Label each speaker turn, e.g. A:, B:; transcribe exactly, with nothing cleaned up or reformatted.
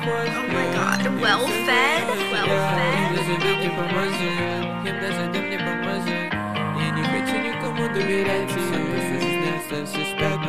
A: Oh my god, well fed, well fed.
B: Я не хочу никому доверять, я просто здесь, здесь,